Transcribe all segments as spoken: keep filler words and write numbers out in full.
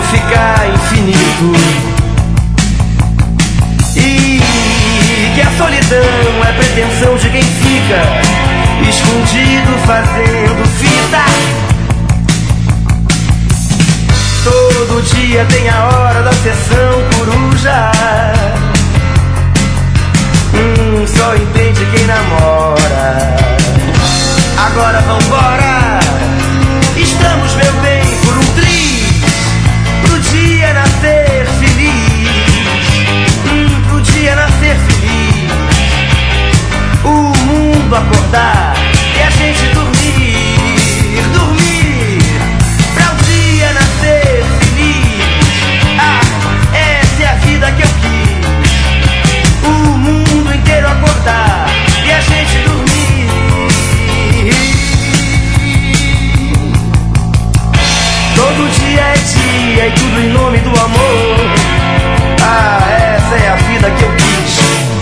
ficar infinito, e que a solidão é pretensão de quem fica escondido fazendo fita. Todo dia tem a hora da sessão coruja. Hum, só entende quem namora. Agora vambora. Estamos, meu bem, por um triz, pro dia nascer feliz. Hum, pro dia nascer feliz. O mundo acordar e a gente dormir, dormir, pra o dia nascer feliz. Ah, essa é a vida que eu quis. O mundo inteiro acordar e a gente dormir. Todo dia é dia e tudo em nome do amor. Ah, essa é a vida que eu quis.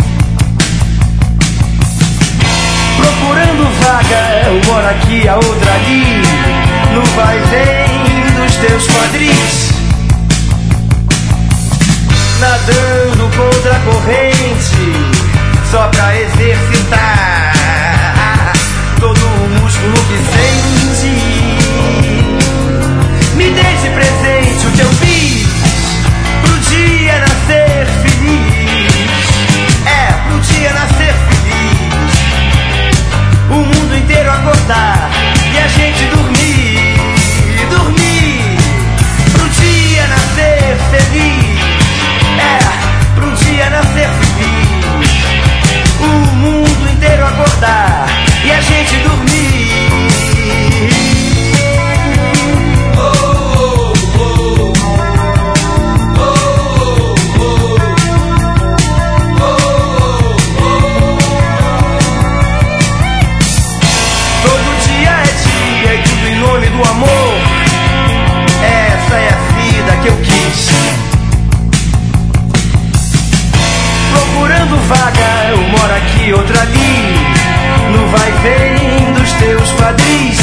Procurando vaga, eu moro aqui, a outra ali, no vai e vem dos teus quadris. Nadando contra a corrente, só pra exercitar todo o músculo que sente. Me dê de presente o teu bis, pro dia nascer feliz. É, pro dia nascer feliz. O mundo inteiro acordar e a gente dormir, dormir, pro dia nascer feliz. É, pro dia nascer feliz. O mundo inteiro acordar e a gente dormir. Do amor, essa é a vida que eu quis. Procurando vaga, eu moro aqui, outra ali, no vai e vem dos teus quadris.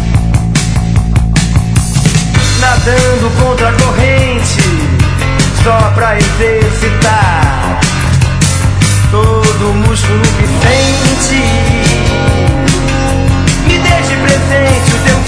Nadando contra a corrente, só pra exercitar todo o músculo que sente. Me dê de presente o teu